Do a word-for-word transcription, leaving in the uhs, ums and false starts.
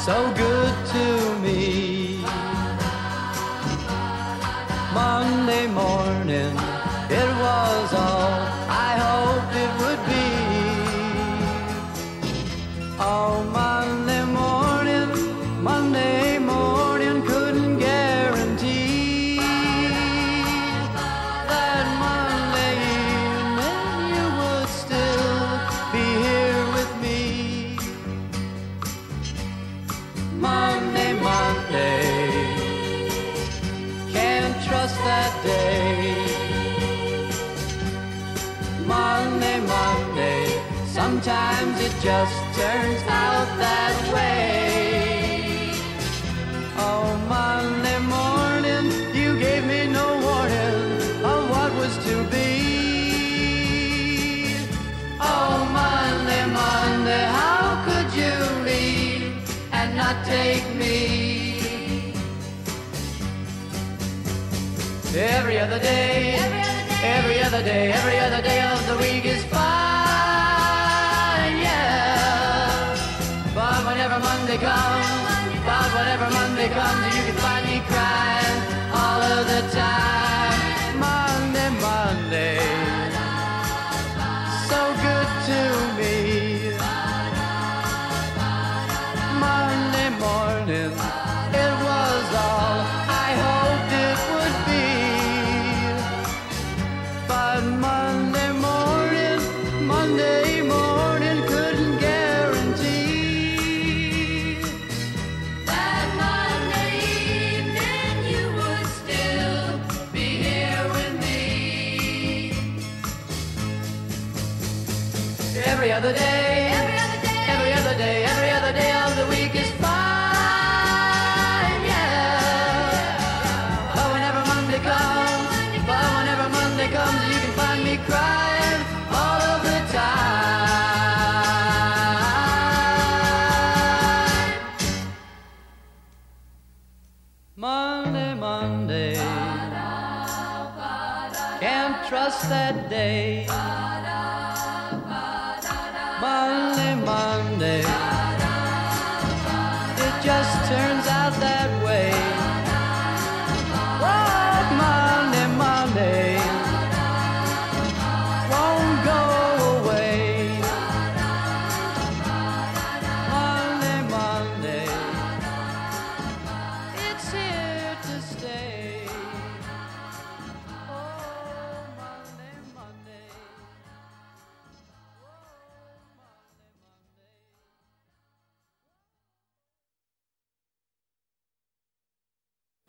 so good to me. Monday morning, it was all I hoped it would be. Oh, Monday morning, Monday morning, couldn't guarantee that Monday evening you would still be here with me. Monday, Monday, can't trust that day. Monday, Monday, sometimes it just turns out that way. Oh, Monday morning, you gave me no warning of what was to be. Oh, Monday, Monday, how could you leave and not take me? Every other day, every other day, every other day of the week is fine, yeah. But whenever Monday comes, but whenever Monday comes, you can find me crying all of the time. Monday, Monday, so good to me. Monday morning, it was all I hoped it would be. But Monday morning, Monday morning couldn't guarantee that Monday evening you would still be here with me. every other day, Every other day, every other day, every other day of the week is fine, yeah. But whenever Monday comes, but whenever Monday comes, you can find me crying all of the time. Monday, Monday, can't trust that day. Monday, Monday, it just turns